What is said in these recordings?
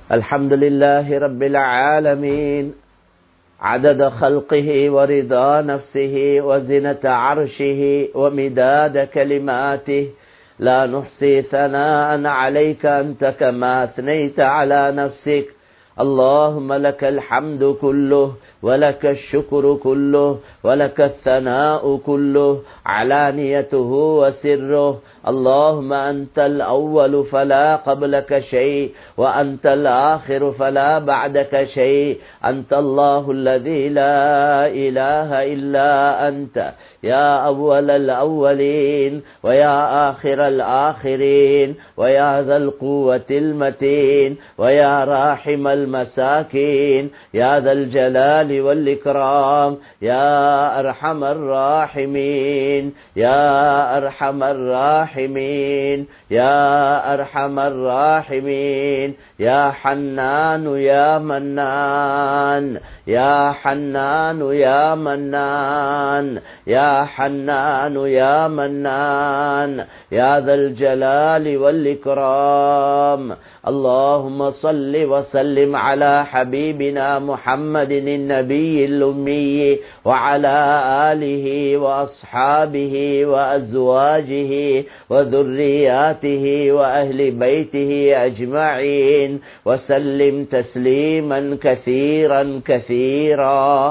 الحمد لله رب العالمين عدد خلقه ورضا نفسه وزنة عرشه ومداد كلماته لا نحصي ثناء عليك أنت كما أثنيت على نفسك. اللهم لك الحمد كله ولك الشكر كله ولك الثناء كله علانيته وسره. اللهم أنت الأول فلا قبلك شيء وأنت الآخر فلا بعدك شيء. أنت الله الذي لا إله إلا أنت يا أول الأولين ويا آخر الآخرين ويا ذا القوة المتين ويا راحم المساكين يا ذا الجلال والإكرام يا أرحم الراحمين يا أرحم الراحمين يا أرحم الراحمين يا حنان يا منان يا حنان يا منان يا حنان يا منان يا ذا الجلال والإكرام. اللهم صل وسلم على حبيبنا محمد النبي الأمي وعلى آله وأصحابه وأزواجه وذرياته وأهل بيته أجمعين وسلم تسليما كثيرا كثيرا.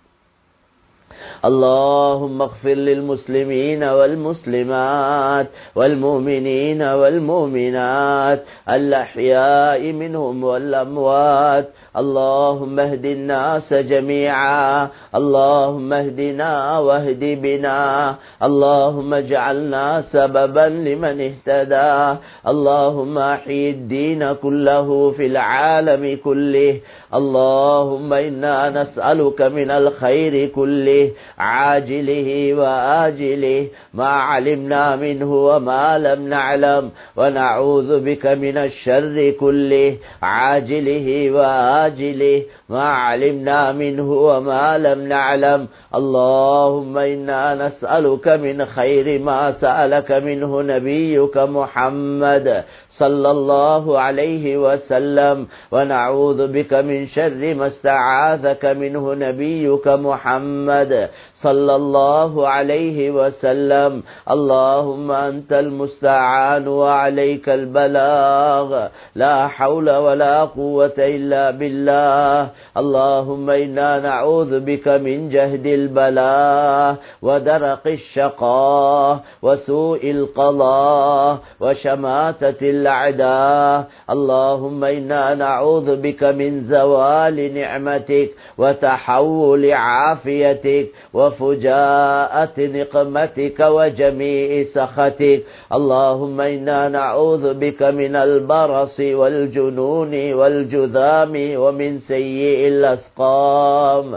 اللهم اغفر للمسلمين والمسلمات والمؤمنين والمؤمنات الأحياء منهم والأموات. اللهم اهد الناس جميعا. اللهم اهدنا واهد بنا. اللهم اجعلنا سببا لمن اهتدى. اللهم احيي الدين كله في العالم كله. اللهم إنا نسألك من الخير كله عاجله وآجله ما علمنا منه وما لم نعلم ونعوذ بك من الشر كله عاجله وآجله ما علمنا منه وما لم نعلم. اللهم إنا نسألك من خير ما سألك منه نبيك محمد صلى الله عليه وسلم ونعوذ بك من شر ما استعاذك منه نبيك محمد صلى الله عليه وسلم. اللهم أنت المستعان وعليك البلاغ لا حول ولا قوة إلا بالله. اللهم إنا نعوذ بك من جهد البلاء ودرق الشقاء وسوء القضاء وشماتة الأعداء. اللهم إنا نعوذ بك من زوال نعمتك وتحول عافيتك وفجاءة نقمتك وجميع سخطك. اللهم إنا نعوذ بك من البرص والجنون والجذام ومن سيء الأسقام.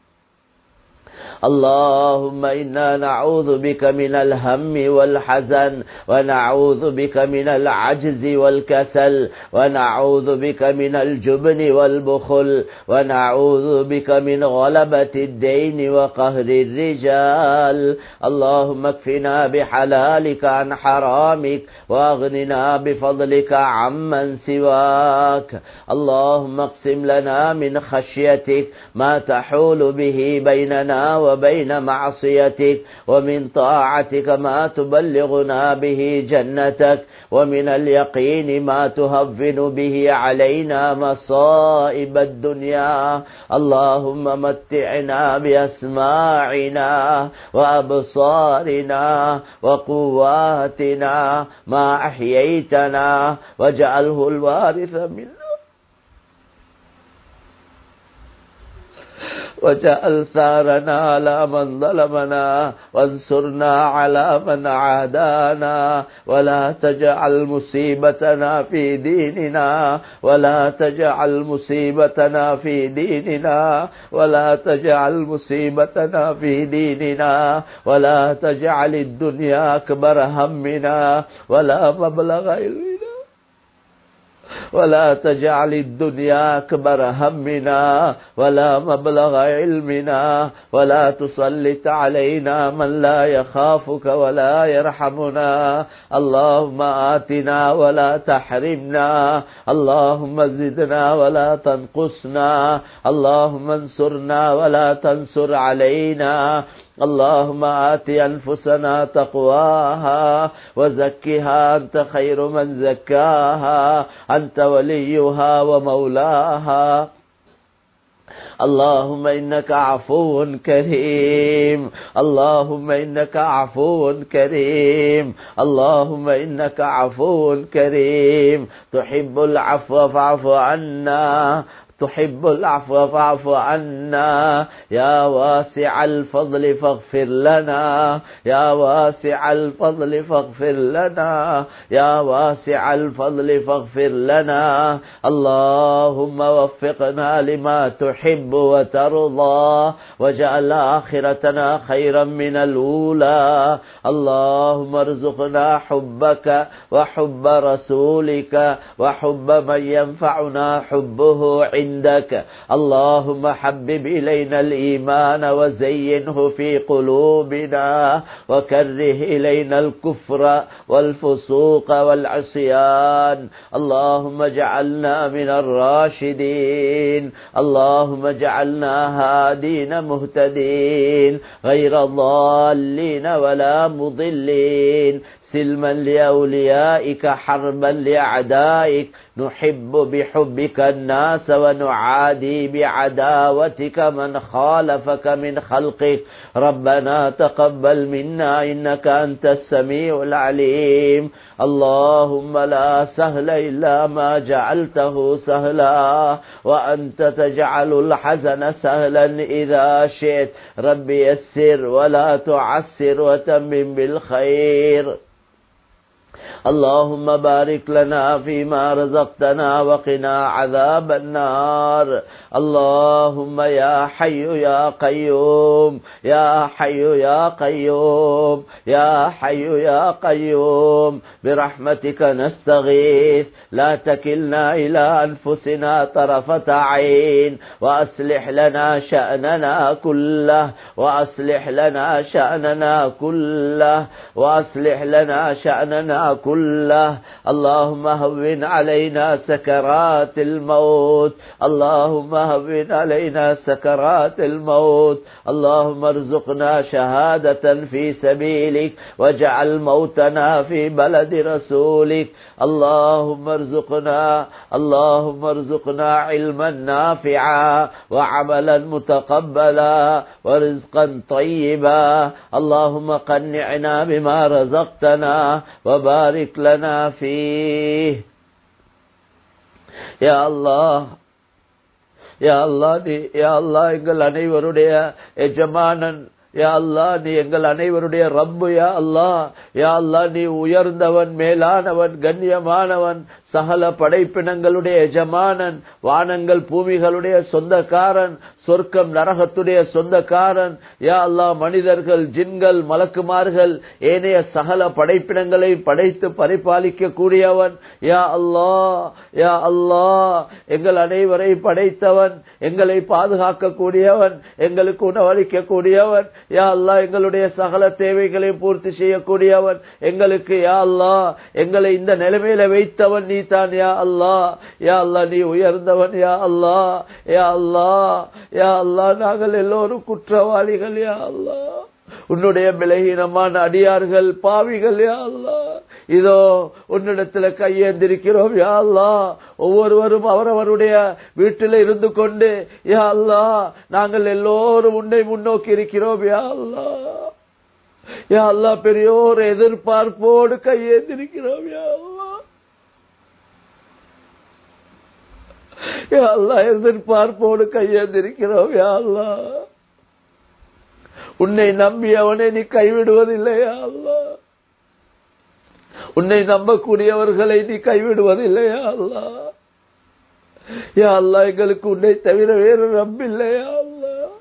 اللهم إنا نعوذ بك من الهم والحزن ونعوذ بك من العجز والكسل ونعوذ بك من الجبن والبخل ونعوذ بك من غلبة الدين وقهر الرجال. اللهم اكفنا بحلالك عن حرامك واغننا بفضلك عمن سواك. اللهم اقسم لنا من خشيتك ما تحول به بيننا وبين معصيتك ومن طاعتك ما تبلغنا به جنتك ومن اليقين ما تهون به علينا مصائب الدنيا. اللهم متعنا بأسماعنا وأبصارنا وقواتنا ما أحييتنا واجعله الوارث منا وجعل ثارنا على من ظلمنا وانصرنا على من عادانا ولا تجعل مصيبتنا في ديننا ولا تجعل مصيبتنا في ديننا ولا تجعل مصيبتنا في ديننا ولا تجعل الدنيا أكبر همنا ولا مبلغ علمنا ولا تجعل الدنيا أكبر همنا ولا مبلغ علمنا ولا تسلط علينا من لا يخافك ولا يرحمنا اللهم آتنا ولا تحرمنا اللهم زدنا ولا تنقصنا اللهم انصرنا ولا تنصر علينا اللهم آت أنفسنا تقواها وزكها أنت خير من زكاها أنت وليها ومولاها اللهم إنك عفو كريم اللهم إنك عفو كريم اللهم إنك عفو كريم تحب العفو فاعف عنا تحب العفو فاعف عنا يا واسع الفضل فاغفر لنا يا واسع الفضل فاغفر لنا يا واسع الفضل فاغفر لنا اللهم وفقنا لما تحب وترضى واجعل آخرتنا خيرا من الأولى اللهم ارزقنا حبك وحب رسولك وحب من ينفعنا حبه عندك اللهم حبب إلينا الإيمان وزينه في قلوبنا وكره إلينا الكفر والفسوق والعصيان اللهم اجعلنا من الراشدين اللهم اجعلنا هادين مهتدين غير ضالين ولا مضلين سلما لأوليائك حربا لأعدائك نحب بحبك الناس ونعادي بعداوتك من خالفك من خلقك ربنا تقبل منا إنك أنت السميع العليم اللهم لا سهل إلا ما جعلته سهلا وأنت تجعل الحزن سهلا إذا شئت رب يسر ولا تعسر وتمم بالخير اللهم بارك لنا فيما رزقتنا وقنا عذاب النار اللهم يا حي يا قيوم يا حي يا قيوم يا حي يا قيوم برحمتك نستغيث لا تكلنا إلى أنفسنا طرفة عين وأصلح لنا شأننا كله وأصلح لنا شأننا كله وأصلح لنا شأننا كله اللهم هون علينا سكرات الموت اللهم هون علينا سكرات الموت اللهم ارزقنا شهادة في سبيلك واجعل موتنا في بلد رسولك اللهم ارزقنا علما نافعا وعملا متقبلا ورزقا طيبا اللهم قنعنا بما رزقتنا وبارك لنا فيه يا الله يا الله எங்கள் அனைவருடைய எஜமானன் யா அல்லாஹ் நீ எங்கள் அனைவருடைய ரப்பு யா அல்லாஹ் நீ உயர்ந்தவன் மேலானவன் கண்ணியமானவன் சகல படைப்பினங்களுடைய எஜமானன் வானங்கள் பூமிகளுடைய சொந்தக்காரன் சொர்க்கம் நரகத்துடைய சொந்தக்காரன் யா அல்லாஹ் மனிதர்கள் ஜின்கள் மலக்குமார்கள் ஏனைய சகல படைப்பினங்களை படைத்து பரிபாலிக்க கூடியவன் யா அல்லாஹ் எங்கள் அனைவரை படைத்தவன் எங்களை பாதுகாக்க கூடியவன் எங்களுக்கு உணவளிக்க கூடியவன் யா அல்லாஹ் எங்களுடைய சகல தேவைகளை பூர்த்தி செய்யக்கூடியவன் எங்களுக்கு யா அல்லாஹ் எங்களை இந்த நிலைமையில வைத்தவன் நீ தான் யா அல்லாஹ் நீ உயர்ந்தவன் யா அல்லாஹ் நாங்கள் எல்லோரும் குற்றவாளிகள் யா அல்லாஹ் உன்னுடைய பலகீனமான அடியார்கள் பாவிகள் யா அல்லாஹ் இதோ உன்னிடத்துல கையேந்திருக்கிறோம் யா அல்லாஹ் ஒவ்வொருவரும் அவரவருடைய வீட்டில் இருந்து கொண்டு யா அல்லாஹ் நாங்கள் எல்லோரும் உன்னை முன்னோக்கி இருக்கிறோம் யா அல்லாஹ் பெரியோர் எதிர்பார்ப்போடு கையேந்திருக்கிறோம் யா அல்லாஹ் எதிர்பார்ப்போடு கையேந்திருக்கிறோம் யா அல்லாஹ் உன்னை நம்பியவனை நீ கைவிடுவதில்லையா அல்லாஹ் உன்னை நம்பக்கூடியவர்களை நீ கைவிடுவதில்லையா அல்லாஹ் யா அல்லாஹ் எங்களுக்கு உன்னை தவிர வேறு ரப்பில்லையா அல்லாஹ்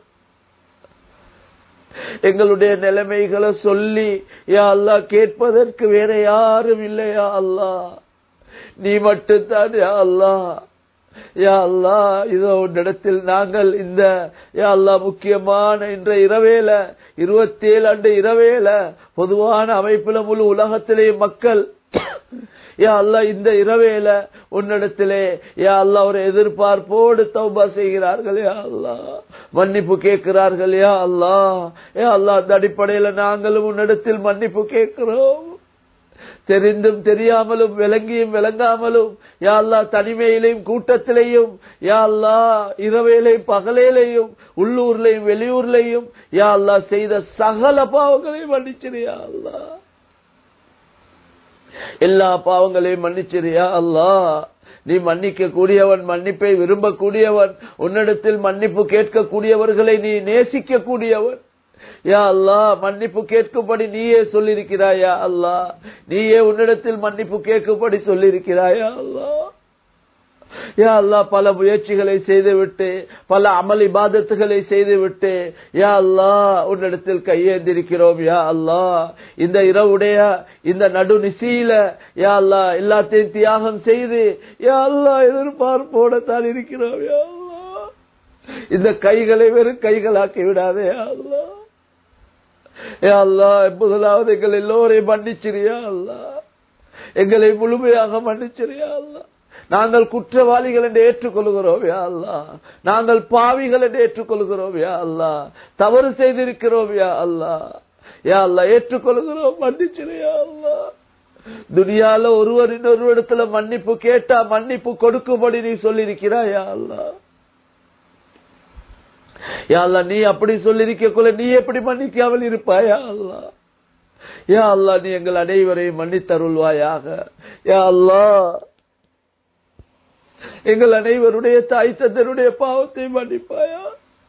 எங்களுடைய நிலைமைகளை சொல்லி யா அல்லாஹ் கேட்பதற்கு வேற யாரும் இல்லையா அல்லாஹ் நீ மட்டும்தான் யா அல்லாஹ். யா அல்லாஹ், இதோ உன்னிடத்தில் நாங்கள் இந்த யா அல்லாஹ் முக்கியமான இன்ற இரவேல 27 ஆண்டு இரவேல பொதுவான அமைப்புல முழு உலகத்திலே மக்கள் யா அல்லாஹ் இந்த இரவேல உன்னிடத்திலே யா அல்லாஹ் ஒரு எதிர்பார்ப்போடு தௌபா செய்கிறார்கள். யா அல்லாஹ் மன்னிப்பு கேட்கிறார்கள். யா அல்லாஹ், யா அல்லாஹ் அந்த அடிப்படையில நாங்களும் உன்னிடத்தில் மன்னிப்பு கேட்கிறோம். தெரிந்தும் தெரியாமலும் விளங்கியும் விளங்காமலும் யா அல்லாஹ் தனிமையிலையும் கூட்டத்திலையும் யா அல்லாஹ் இரவேலையும் பகலேலையும் உள்ளூர்லையும் வெளியூர்லையும் யா அல்லாஹ் செய்த சகல பாவங்களையும் மன்னிச்சிரு யா அல்லாஹ். எல்லா பாவங்களையும் மன்னிச்சிரு யா அல்லாஹ். நீ மன்னிக்க கூடியவன், மன்னிப்பை விரும்பக்கூடியவன், உன்னிடத்தில் மன்னிப்பு கேட்கக்கூடியவர்களை நீ நேசிக்க கூடியவன். யா அல்லாஹ், மன்னிப்பு கேட்கும்படி நீயே சொல்லியிருக்கிறாய். யா அல்லாஹ், நீயே உன்னிடத்தில் மன்னிப்பு கேட்கும்படி சொல்லியிருக்கிறாய். யா அல்லாஹ், யா அல்லாஹ் பல முயற்சிகளை செய்துவிட்டு பல அமல் இபாதத்துகளை செய்துவிட்டு யா அல்லாஹ் உன்னிடத்தில் கையேந்திருக்கிறோம். யா அல்லாஹ், இந்த இரவுடைய இந்த நடு நிசையில யா அல்லாஹ் எல்லாத்தையும் தியாகம் செய்து யா அல்லாஹ் எதிர்பார்ப்போட தான் இருக்கிறோம். யா அல்லாஹ், இந்த கைகளை வெறும் கைகளாக்கி விடாதே. யா அல்லாஹ், யா அல்லாஹ் முதலாவது எங்கள் எல்லோரையும் மன்னிச்சிரு. யா அல்லாஹ், எங்களை முழுமையாக மன்னிச்சிரு. யா அல்லாஹ், நாங்கள் குற்றவாளிகள் என்று ஏற்றுக்கொள்கிறோம். யா அல்லாஹ், நாங்கள் பாவிகள் என்று ஏற்றுக்கொள்கிறோம். யா அல்லாஹ், தவறு செய்திருக்கிறோம். யா அல்லாஹ், யா அல்லாஹ் ஏற்றுக்கொள்கிறோம், மன்னிச்சிரு. யா அல்லாஹ், துனியால ஒருவர் இன்னொரு இடத்துல மன்னிப்பு கேட்டா மன்னிப்பு கொடுக்கும்படி நீ சொல்லியிருக்கிறாய். யா அல்லாஹ், யா அல்லாஹ், நீ அப்படி சொல்லியிருக்கக்குள்ள நீ எப்படி மன்னிக்காமல் இருப்பாயா? அல்லாஹ், யா அல்லாஹ், நீ எங்கள் அனைவரையும் மன்னித்தருள்வாயாக. யா அல்லாஹ், எங்கள் அனைவருடைய தாய் தந்தருடைய பாவத்தை மன்னிப்பாயா?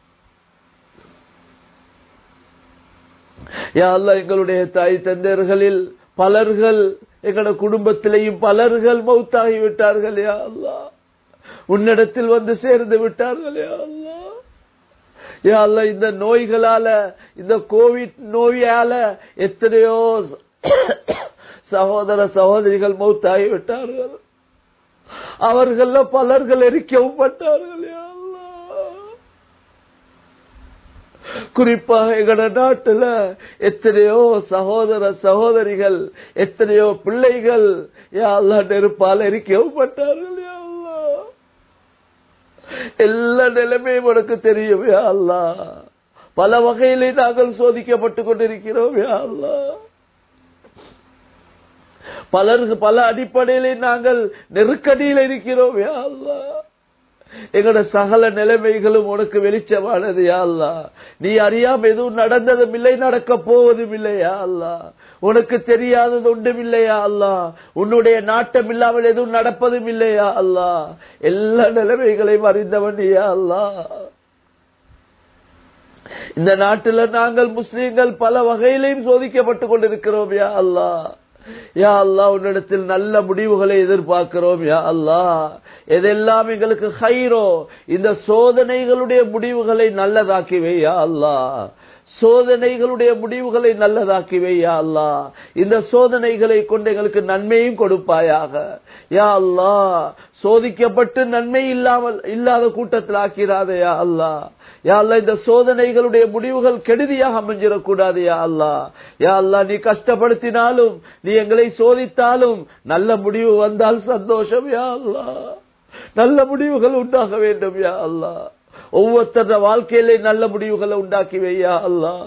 யா அல்லாஹ், எங்களுடைய தாய் தந்தர்களில் பலர்கள் எங்களோட குடும்பத்திலேயும் பலர்கள் மௌத்தாகி விட்டார்கள். யா அல்லாஹ், உன்னிடத்தில் வந்து சேர்ந்து விட்டார்கள். யா அல்லாஹ், யா அல்லாஹ், இந்த நோய்களால இந்த கோவிட் நோயால எத்தனையோ சகோதர சகோதரிகள் மௌத்தாகி விட்டார்கள். அவர்கள் பலர்கள் எரிக்கவும் பட்டார்கள். யா அல்லாஹ், குறிப்பாக எங்கட நாட்டுல எத்தனையோ சகோதர சகோதரிகள் எத்தனையோ பிள்ளைகள் யா அல்லாஹ் நெருப்பால் எரிக்கவும் பட்டார்கள். யா அல்லாஹ், எல்லா நிலைமையும் உனக்கு தெரியும். யா அல்லாஹ், பல வகையிலே நாங்கள் சோதிக்கப்பட்டுக் கொண்டிருக்கிறோம். யா அல்லாஹ், பலருக்கு பல அடிப்படையிலே நாங்கள் நெருக்கடியில் இருக்கிறோம். யா அல்லாஹ், எங்களோட சகல நிலைமைகளும் உனக்கு வெளிச்சமானது. யா அல்லாஹ், நீ அறியாம எதுவும் நடந்ததும் இல்லை, நடக்க போவதும் இல்லை. யா அல்லாஹ், உனக்கு தெரியாதது ஒன்றும் இல்லை. யா அல்லாஹ், உன்னுடைய நாட்டம் இல்லாமல் எதுவும் நடப்பதும் இல்லை. யா அல்லாஹ், எல்லா நிலைமைகளையும் அறிந்தவன். யா அல்லாஹ், இந்த நாட்டில் நாங்கள் முஸ்லீம்கள் பல வகையிலையும் சோதிக்கப்பட்டுக் கொண்டிருக்கிறோம். யா அல்லாஹ், யா அல்லாஹ், உன்னிடத்தில் நல்ல முடிவுகளை எதிர்பார்க்கிறோம். யா அல்லாஹ், எதெல்லாம் எங்களுக்கு ஹைரோ இந்த சோதனைகளுடைய முடிவுகளை நல்லதாக்கி வை. யா அல்லாஹ், சோதனைகளுடைய முடிவுகளை நல்லதாக்கி வை. யா அல்லாஹ், இந்த சோதனைகளை கொண்டு எங்களுக்கு நன்மையும் கொடுப்பாயாக. யா அல்லாஹ், சோதிக்கப்பட்டு நன்மை இல்லாத கூட்டத்தில் ஆக்கிறாதே. யா அல்லாஹ், யா அல்லாஹ், இந்த சோதனைகளுடைய முடிவுகள் கெடுதியாக அமைஞ்சிடக்கூடாது. யா அல்லாஹ், யா அல்லாஹ், நீ கஷ்டப்படுத்தினாலும் நீ எங்களை சோதித்தாலும் நல்ல முடிவு வந்தால் சந்தோஷம். யா அல்லாஹ், நல்ல முடிவுகள் உண்டாக வேண்டும். யா அல்லாஹ், ஒவ்வொருத்தர வாழ்க்கையிலே நல்ல முடிவுகளை உண்டாக்கி வை. யா அல்லாஹ்,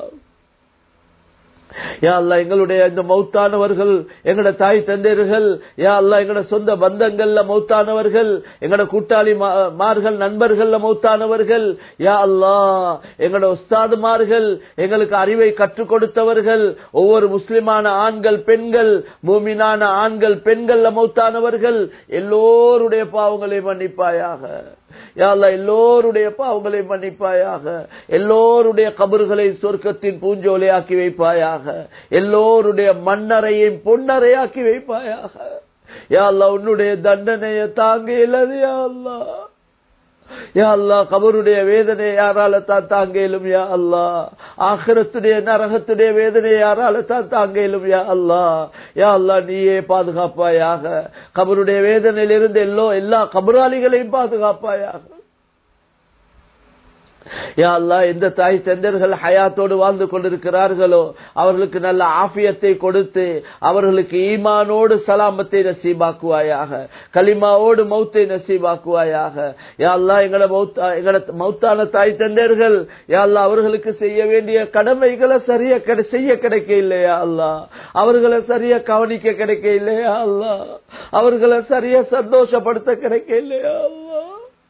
யா அல்லாஹ், எங்களுடைய இந்த மௌத்தானவர்கள் எங்கட தாய் தந்தையர்கள் யா அல்லாஹ், எங்கட சொந்த பந்தங்கள்ல மௌத்தானவர்கள், எங்கட கூட்டாளிமார்கள் நண்பர்கள்ல மௌத்தானவர்கள் யா அல்லாஹ், எங்கட உஸ்தாதுமார்கள் எங்களுக்கு அறிவை கற்றுக் கொடுத்தவர்கள், ஒவ்வொரு முஸ்லிமான ஆண்கள் பெண்கள் மூமினான ஆண்கள் பெண்கள்ல மௌத்தானவர்கள் எல்லோருடைய பாவங்களை மன்னிப்பாயாக. யா அல்லாஹ், எல்லோருடைய பாவங்களை மன்னிப்பாயாக. எல்லோருடைய கபர்களை சொர்க்கத்தின் பூஞ்சோலையாக்கி வைப்பாயாக. எல்லோருடைய மண்ணறையும் பொன்னறையாக்கி வைப்பாயாக. யா அல்லாஹ், உன்னுடைய தண்டனையை தாங்க இயலாது. யா அல்லாஹ், யா அல்லாஹ் கபருடைய வேதனை யாரால தான் தாங்க இயலும் யா அல்லாஹ் ஆகிரத்துடைய நரகத்துடைய வேதனை யாரால தான் தாங்க இயலும் யா அல்லாஹ் யா அல்லாஹ் நீயே பாதுகாப்பாயாக கபருடைய வேதனையிலிருந்து எல்லா கபராளிகளையும் பாதுகாப்பாயாக யா அல்லாஹ் எந்த தாய் தந்தையர்கள் ஹயாத்தோடு வாழ்ந்து கொண்டிருக்கிறார்களோ அவர்களுக்கு நல்ல ஆஃபியத்தை கொடுத்து அவர்களுக்கு ஈமானோடு சலாமத்தை நசீபாக்குவாயாக கலிமாவோடு மௌத்தை நசீபாக்குவாயாக யா அல்லாஹ் எங்களோட மௌத்தான தாய் தந்தையர்கள் யா அல்லாஹ் அவர்களுக்கு செய்ய வேண்டிய கடமைகளை சரியா செய்ய கிடைக்க இல்லையா அல்லாஹ் அவர்களை சரியா கவனிக்க கிடைக்க இல்லையா அல்லாஹ் அவர்களை சரியா சந்தோஷப்படுத்த கிடைக்க இல்லையா அல்லாஹ்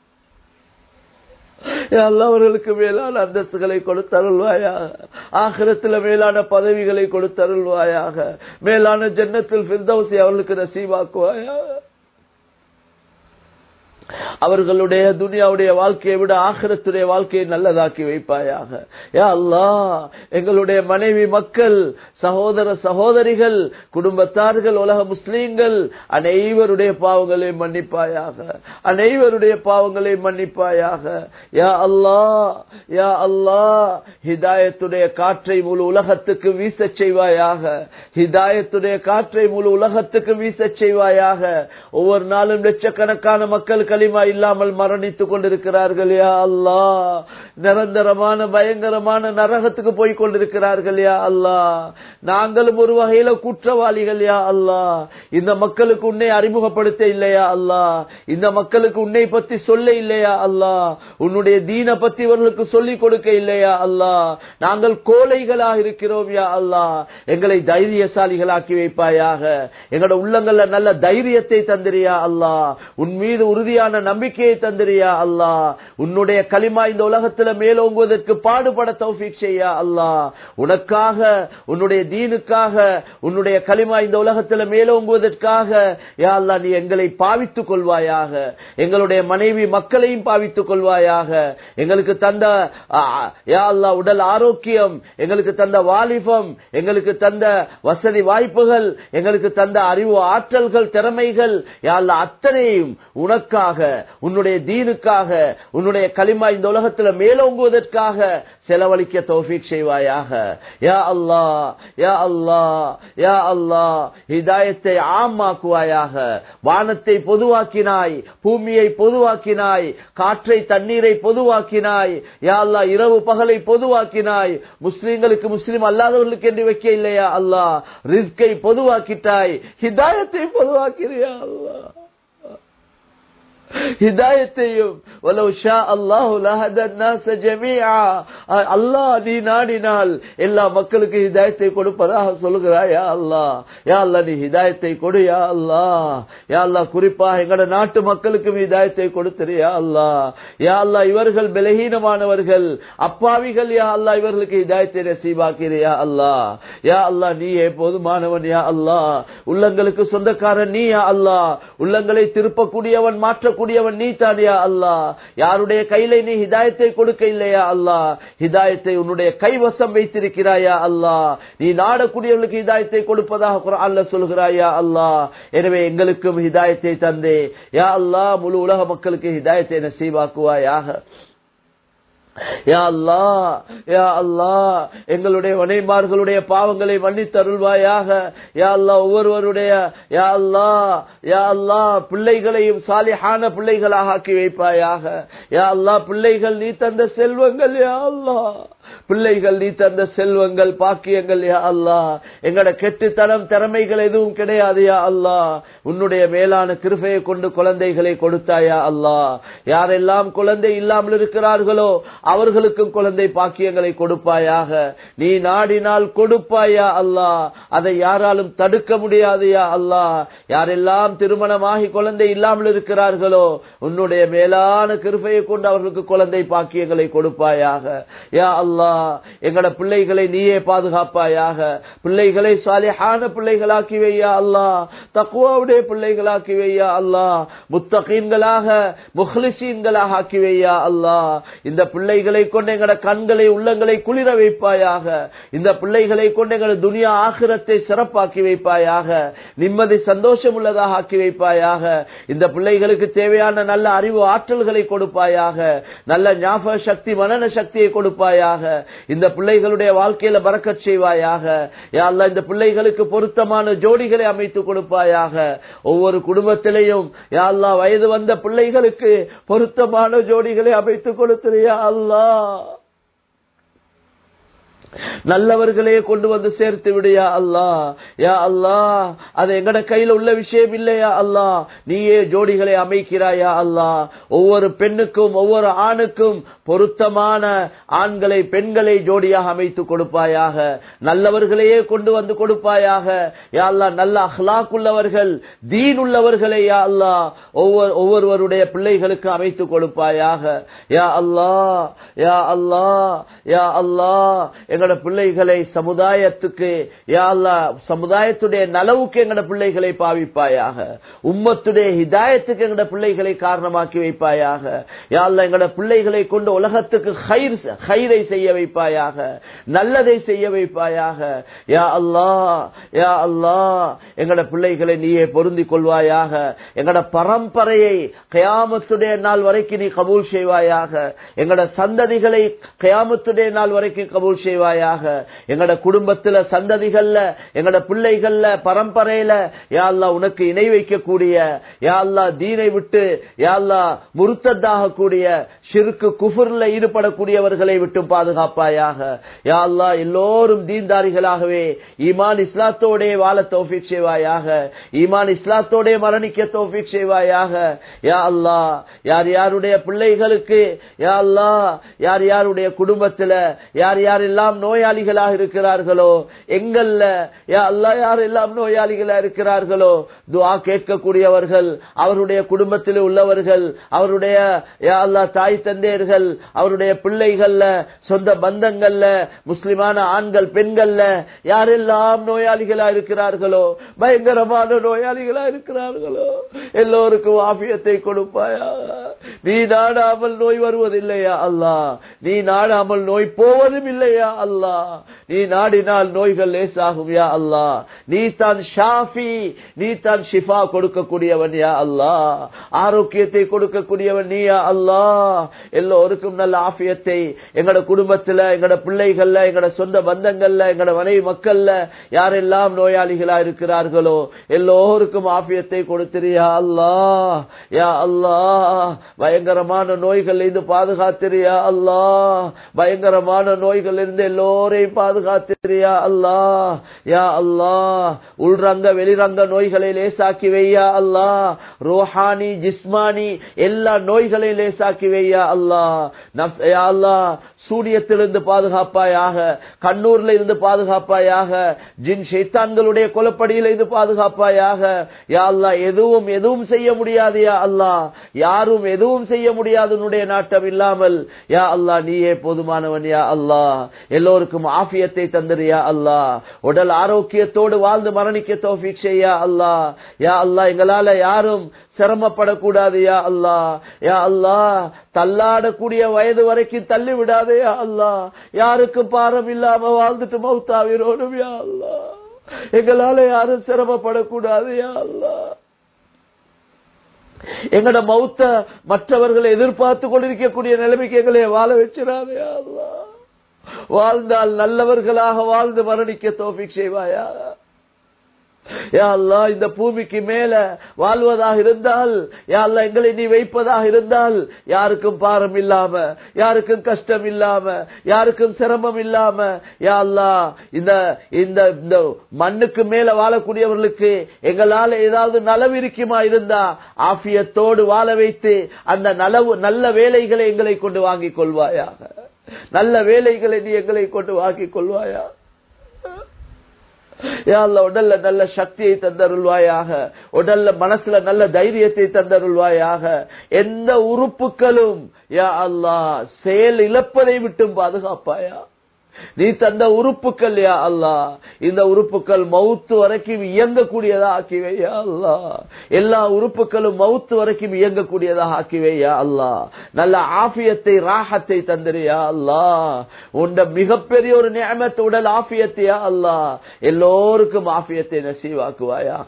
அவர்களுக்கு மேலான அந்தஸ்துகளை கொடுத்தருள்வாயாக ஆகிரத்தில் மேலான பதவிகளை கொடுத்தருள்வாயாக மேலான ஜன்னத்துல் ஃபிர்தௌஸை அவர்களுக்கு நசீபாக்குவாயாக அவர்களுடைய துனியாவுடைய வாழ்க்கையை விட ஆகிரத்துடைய வாழ்க்கையை நல்லதாக்கி வைப்பாயாக யா அல்லாஹ் எங்களுடைய மனைவி மக்கள் சகோதர சகோதரிகள் குடும்பத்தார்கள் உலக முஸ்லீம்கள் அனைவருடைய பாவங்களை மன்னிப்பாயாக அனைவருடைய பாவங்களை மன்னிப்பாயாக யா அல்லாஹ் யா அல்லாஹ் ஹிதாயத்துடைய காற்றை முழு உலகத்துக்கு வீசச் செய்வாயாக ஹிதாயத்துடைய காற்றை முழு உலகத்துக்கு வீசச் செய்வாயாக ஒவ்வொரு நாளும் லட்சக்கணக்கான மக்கள் கலிமா இல்லாமல் மரணித்துக் கொண்டிருக்கிறார்கள் யா அல்லாஹ் நிரந்தரமான பயங்கரமான நரகத்துக்கு போய் கொண்டிருக்கிறார்கள் யா அல்லாஹ் நாங்களும் ஒரு வகையில குற்றவாளிகள் யா அல்லாஹ் இந்த மக்களுக்கு உன்னை அறிமுகப்படுத்த இல்லையா அல்லாஹ் இந்த மக்களுக்கு உன்னை பத்தி சொல்ல இல்லையா அல்லாஹ் உன்னுடைய தீன பத்தி இவர்களுக்கு சொல்லிக் கொடுக்க இல்லையா அல்லாஹ் நாங்கள் கோழைகளாக இருக்கிறோம் யா அல்லாஹ் எங்களை தைரியசாலிகளாக்கி வைப்பாயாக எங்களோட உள்ளங்கள்ல நல்ல தைரியத்தை தந்திரியா அல்லாஹ் உன் மீது உறுதியான நம்பிக்கையை தந்திரியா அல்லாஹ் உன்னுடைய கலிமா இந்த உலகத்துல மேலோங்குவதற்கு பாடுபட தௌஃபீக் செய்யா அல்லாஹ் உனக்காக உன்னுடைய தீனுக்காக உன்னுடைய கலிமா இந்த உலகத்துல மேலோங்குவதற்காக யா அல்லாஹ் நீ எங்களை பாவித்துக் கொள்வாயாக எங்களுடைய மனைவி மக்களையும் பாவித்துக் கொள்வாயாக எங்களுக்கு தந்த யா அல்லாஹ் உடல் ஆரோக்கியம் எங்களுக்கு தந்த வாலிபம் எங்களுக்கு தந்த வசதி வாய்ப்புகள் எங்களுக்கு தந்த அறிவு ஆற்றல்கள் திறமைகள் யா அல்லாஹ் அத்தனையும் உனக்காக உன்னுடைய தீனுக்காக உன்னுடைய கலிமா இந்த உலகத்துல மேலோங்குவதற்காக செலவழிக்க தௌஃபீக் செய்வாயாக யா அல்லாஹ் யா அல்லாஹ் யா அல்லாஹ் ஹிதாயத்தை ஆமாக்குவாயாக வானத்தை பொதுவாக்கினாய் பூமியை பொதுவாக்கினாய் காற்றை தண்ணீரை பொதுவாக்கினாய் யா அல்லாஹ் இரவு பகலை பொதுவாக்கினாய் முஸ்லிம்களுக்கு முஸ்லிம் அல்லாதவர்களுக்கு என்று வைக்க இல்லையா அல்லாஹ் ரிஸ்கை பொதுவாக்கிட்டாய் ஹிதாயத்தை பொதுவாக்கிறியா அல்லாஹ் ஹிதாயத்தையும் வலவ் ஷா அல்லாஹு லஹதன் நாஸ ஜமீஆ அல்லாஹ் நீ நாடினால் எல்லா மக்களுக்கு ஹிதாயத்தை கொடுப்பதாக சொல்கிறாய் யா அல்லாஹ் யா அல்லாஹ் நீ ஹிதாயத்தை கொடு யா அல்லாஹ் யா அல்லாஹ் குறிப்பாக எங்கட நாட்டு மக்களுக்கு ஹிதாயத்தை கொடுத்திரு யா அல்லாஹ் யா அல்லாஹ் இவர்கள் பலஹீனமானவர்கள் அப்பாவிகள் யா அல்லாஹ் இவர்களுக்கு ஹிதாயத்தை நசீபாக்கிரு யா அல்லாஹ் யா அல்லாஹ் நீயே போதுமானவன் யா அல்லாஹ் உள்ளங்களுக்கு சொந்தக்காரன் நீ யா அல்லாஹ் உள்ளங்களை திருப்பக்கூடியவன் மாற்றக்கூடியவன் நீ தான் யா அல்லாஹ் யாருடைய கையில நீ ஹிதாயத்தை கொடுக்க இல்லையா அல்லாஹ் ஹிதாயத்தை உன்னுடைய கைவசம் வைத்திருக்கிறாயா அல்லாஹ் நீ நாடக்கூடியவர்களுக்கு ஹிதாயத்தை கொடுப்பதாக குர்ஆன்ல சொல்கிறாய் யா அல்லாஹ் எனவே எங்களுக்கும் ஹிதாயத்தை தந்தே யா அல்லாஹ் முழு உலக மக்களுக்கு ஹிதாயத்தை நசீபாக்குவாயாக யா அல்லாஹ் யா அல்லாஹ் எங்களுடைய மனைமார்களுடைய பாவங்களை மன்னித்து அருள்வாயாக யா அல்லாஹ் ஒவ்வொருவருடைய யா அல்லாஹ் பிள்ளைகளையும் சாலிஹான பிள்ளைகளாக ஆக்கி வைப்பாயாக யா அல்லாஹ் பிள்ளைகள் நீ தந்த செல்வங்கள் யா அல்லாஹ் பிள்ளைகள் நீ தந்த செல்வங்கள் பாக்கியங்கள் யா அல்லாஹ் எங்கட கெட்டுத்தனம் திறமைகள் எதுவும் கிடையாது யா அல்லாஹ் உன்னுடைய மேலான கிருபையை கொண்டு குழந்தைகளை கொடுத்தாயா அல்லாஹ் யாரெல்லாம் குழந்தை இல்லாமல் இருக்கிறார்களோ அவர்களுக்கும் குழந்தை பாக்கியங்களை கொடுப்பாயாக நீ நாடினால் கொடுப்பாயா அல்லாஹ் அதை யாராலும் தடுக்க முடியாது யா அல்லாஹ் யாரெல்லாம் திருமணமாகி குழந்தை இல்லாமல் இருக்கிறார்களோ உன்னுடைய மேலான கிருபையை கொண்டு அவர்களுக்கு குழந்தை பாக்கியங்களை கொடுப்பாயாக யா அல்லாஹ் அல்லாஹ் எங்கட பிள்ளைகளை நீயே பாதுகாப்பாயாக, பிள்ளைகளை சாலிஹான பிள்ளைகளாக்கி வையா அல்லாஹ், தக்வாவுடைய பிள்ளைகளாக்கி வையா அல்லாஹ், முத்தகீன்களாக முஹ்லிசீன்களாக ஆக்கி வையா அல்லாஹ். இந்த பிள்ளைகளை கொண்டு எங்கட கண்களை உள்ளங்களை குளிர வைப்பாயாக, இந்த பிள்ளைகளை கொண்டு எங்கட துனியா ஆகிரத்தை சிறப்பாக்கி வைப்பாயாக, நிம்மதி சந்தோஷம் உள்ளதாக ஆக்கி வைப்பாயாக. இந்த பிள்ளைகளுக்கு தேவையான நல்ல அறிவு ஆற்றல்களை கொடுப்பாயாக, நல்ல ஞாபக சக்தி மனன சக்தியை கொடுப்பாயாக. இந்த பிள்ளைகளுடைய வாழ்க்கையில பரக்கத் செய்வாயாக. யா அல்லாஹ் இந்த பிள்ளைகளுக்கு பொருத்தமான ஜோடிகளை அமைத்து கொடுப்பாயாக. ஒவ்வொரு குடும்பத்திலையும் யா அல்லாஹ் வயது வந்த பிள்ளைகளுக்கு பொருத்தமான ஜோடிகளை அமைத்து கொடுத்தியா அல்லாஹ். நல்லவர்களே கொண்டு வந்து சேர்த்து விடுயா அல்லாஹ். யா அல்லாஹ் அது எங்கட கையில உள்ள விஷயம் இல்லையா அல்லாஹ், நீயே ஜோடிகளை அமைக்கிறாயா அல்லாஹ். ஒவ்வொரு பெண்ணுக்கும் ஒவ்வொரு ஆணுக்கும் பொருத்தமான ஆண்களை பெண்களை ஜோடியாக அமைத்து கொடுப்பாயாக. நல்லவர்களையே கொண்டு வந்து கொடுப்பாயாக. யா அல்லாஹ் நல்ல அஹ்லாக் உள்ளவர்கள் தீன் உள்ளவர்களை யா அல்லாஹ் ஒவ்வொருவருடைய பிள்ளைகளுக்கு அமைத்து கொடுப்பாயாக. யா அல்லாஹ் யா அல்லாஹ் யா அல்லாஹ் எங்கட பிள்ளைகளை சமுதாயத்துக்கு யா அல்லாஹ் சமுதாயத்துடைய நலவுக்கு எங்கட பிள்ளைகளை பாவிப்பாயாக. உம்மத்துடைய ஹிதாயத்துக்கு எங்கட பிள்ளைகளை காரணமாக்கி வைப்பாயாக. யா அல்லாஹ் எங்கட பிள்ளைகளை கொண்டு உலகத்துக்கு ஹைரை செய்ய வைப்பாயாக, நல்லதை செய்ய வைப்பாயாக. யா அல்லாஹ் யா அல்லாஹ் எங்கட பிள்ளைகளை நீயே பொருந்திக் கொள்வாயாக. எங்கட பரம்பரையை கியாமத்துடைய நாள் வரைக்கும் நீ கபூல் செய்வாயாக. எங்கட சந்ததிகளை கியாமத்துடைய நாள் வரைக்கும் கபூல் செய்வாயாக. எங்கட குடும்பத்துல சந்ததிகள்ல எங்கட பிள்ளைகள்ல பரம்பரையில யா அல்லாஹ் உனக்கு இணை வைக்கக்கூடிய, யா அல்லாஹ் தீனை விட்டு யா அல்லாஹ் முர்த்ததாக கூடிய ஷிர்க் குஃப்ர்ல ஈடுபடக்கூடியவர்களை விட்டு பாதுகாப்பாயாக. யா அல்லாஹ் எல்லோரும் தீன்தாரிகளாகவே ஈமான் இஸ்லாத்தோட வாழ தௌஃபீக் செய்வாயாக. ஈமான் இஸ்லாத்தோட மரணிக்க தௌஃபீக் செய்வாயாக. யா அல்லாஹ் யார் யாருடைய பிள்ளைகளுக்கு யா அல்லாஹ் யார் யாருடைய குடும்பத்துல யார் யாரெல்லாம் நோயாளிகளாக இருக்கிறார்களோ, எங்கள்ல யா அல்லாஹ் யாரெல்லாம் நோயாளிகளாக இருக்கிறார்களோ, துஆ கேட்கக்கூடியவர்கள் அவருடைய குடும்பத்தில் உள்ளவர்கள், அவருடைய யா அல்லாஹ் தாய் தந்தையர்கள், அவருடைய பிள்ளைகள்ல சொந்த பந்தங்கள்ல முஸ்லிமான ஆண்கள் பெண்கள்ல யாரெல்லாம் நோயாளிகளா இருக்கிறார்களோ, பயங்கரமான நோயாளிகளா இருக்கிறார்களோ, எல்லோருக்கும் ஆஃபியத்தை கொடுப்பாயா. நீ நாடாமல் நோய் வருவதில்லையா அல்லாஹ், நீ நாடாமல் நோய் போவதும் இல்லையா அல்லாஹ். நீ நாடினால் நோய்கள் லேசாகும் யா அல்லாஹ். நீ தான் ஷாஃபி, நீ தான் ஷிஃபா கொடுக்கக்கூடியவன் யா அல்லாஹ். ஆரோக்கியத்தை கொடுக்கக்கூடியவன் நீ யா அல்லாஹ். எல்லோருக்கும் நல்ல ஆஃபியத்தை எங்கட குடும்பத்துல எங்கட பிள்ளைகள்ல எங்கட சொந்த பந்தங்கள்ல எங்கட மனைவி மக்கள்ல யாரெல்லாம் நோயாளிகளா இருக்கிறார்களோ எல்லோருக்கும் ஆஃபியத்தை கொடுத்திரியா அல்லாஹ். யா அல்லாஹ் பயங்கரமான நோய்கள் இருந்து பாதுகாத்திரியா அல்லாஹ். பயங்கரமான நோய்கள் இருந்து எல்லோரையும் பாதுகாத்திரியா அல்லாஹ். யா அல்லாஹ் உள்ரங்க வெளிரங்க நோய்களை லேசாக்கி வையா அல்லாஹ். ரோஹானி ஜிஸ்மானி எல்லா நோய்களை லேசாக்கி வையா அல்லாஹ். யா அல்லாஹ் சூரியத்திலிருந்து பாதுகாப்பாயாக, கண்ணூர்ல இருந்து பாதுகாப்பாயாக, ஜின் ஷைத்தான்களுடைய கொலப்படியில இருந்து பாதுகாப்பாயாக. யா அல்லாஹ் எதுவும் செய்ய முடியாது யா அல்லாஹ், யாரும் எதுவும் செய்ய முடியாது உன்னுடைய நாட்டம் இல்லாமல். யா அல்லாஹ் நீயே போதுமானவன் யா அல்லாஹ். எல்லோருக்கும் ஆஃபியத்தை தந்திரியா அல்லாஹ். உடல் ஆரோக்கியத்தோடு வாழ்ந்து மரணிக்க தௌஃபீக் செய்யா அல்லாஹ். யா அல்லாஹ் எங்களால யாரும் சிரமப்படக்கூடாது யா அல்லாஹ். யா அல்லாஹ் தள்ளாடக்கூடிய வயது வரைக்கும் தள்ளி விடாதே யா அல்லாஹ். யாருக்கும் பாரம் இல்லாம வாழ்ந்துட்டு மௌத்தாவிரோடும் யா அல்லாஹ். எங்களால யாரும் சிரமப்படக்கூடாது யா அல்லாஹ். எங்கட மௌத்த மற்றவர்களை எதிர்பார்த்து கொண்டிருக்கக்கூடிய நிலைமைக்கு எங்களை வாழ வச்சிடாதே யா அல்லாஹ். வாழ்ந்தால் நல்லவர்களாக வாழ்ந்து மரணிக்க தௌஃபீக் செய்வாயா. யா அல்லாஹ் இந்த பூமிக்கு மேல வாழ்வதாக இருந்தால் யா அல்லாஹ் எங்களை நீ வைப்பதாக இருந்தால் யாருக்கும் பாரம் இல்லாம, யாருக்கும் கஷ்டம் இல்லாம, யாருக்கும் சிரமம் இல்லாம யா அல்லாஹ் இந்த மண்ணுக்கு மேல வாழக்கூடியவர்களுக்கு எங்களால ஏதாவது நலவு இருக்குமா இருந்தா ஆஃபியத்தோடு வாழ வைத்து அந்த நல்ல வேலைகளை எங்களை கொண்டு வாங்கிக் கொள்வாயாக. நல்ல வேலைகளை நீ எங்களை கொண்டு வாங்கிக் கொள்வாயா. யா அல்லாஹ் உடல்ல நல்ல சக்தியை தந்தருள்வாயாக, உடல்ல மனசுல நல்ல தைரியத்தை தந்தருள்வாயாக. எந்த உறுப்புகளும் யா அல்லாஹ் செயல் இழப்பதை விட்டும் பாதுகாப்பாயா. நீ தந்த உறுப்புகள் யா அல்லாஹ், இந்த உறுப்புகள் மவுத்து வரைக்கும் இயங்கக்கூடியதா ஆக்கிவை யா அல்லாஹ். எல்லா உறுப்புகளும் மவுத்து வரைக்கும் இயங்கக்கூடியதா ஆக்கிவை யா அல்லாஹ். நல்ல ஆஃபியத்தை ராஹத்தை தந்திரு யா அல்லாஹ். உண்ட மிகப்பெரிய ஒரு நிஅமத் உடல் ஆஃபியத்தை யா அல்லாஹ். எல்லோருக்கும் ஆஃபியத்தை நசீவாக்குவாயாக